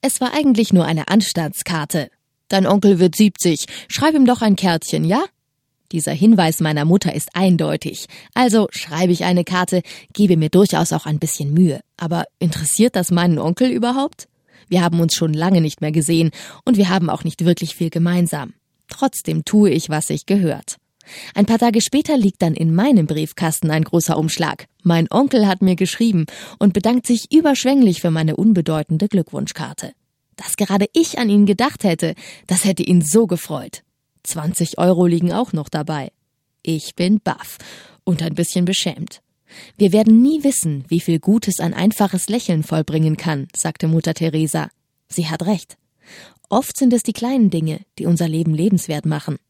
Es war eigentlich nur eine Anstandskarte. »Dein Onkel wird 70, schreib ihm doch ein Kärtchen, ja?« Dieser Hinweis meiner Mutter ist eindeutig. Also schreibe ich eine Karte, gebe mir durchaus auch ein bisschen Mühe. Aber interessiert das meinen Onkel überhaupt? Wir haben uns schon lange nicht mehr gesehen und wir haben auch nicht wirklich viel gemeinsam. Trotzdem tue ich, was sich gehört. Ein paar Tage später liegt dann in meinem Briefkasten ein großer Umschlag. Mein Onkel hat mir geschrieben und bedankt sich überschwänglich für meine unbedeutende Glückwunschkarte. Dass gerade ich an ihn gedacht hätte, das hätte ihn so gefreut. 20 € liegen auch noch dabei. Ich bin baff und ein bisschen beschämt. Wir werden nie wissen, wie viel Gutes ein einfaches Lächeln vollbringen kann, sagte Mutter Teresa. Sie hat recht. Oft sind es die kleinen Dinge, die unser Leben lebenswert machen.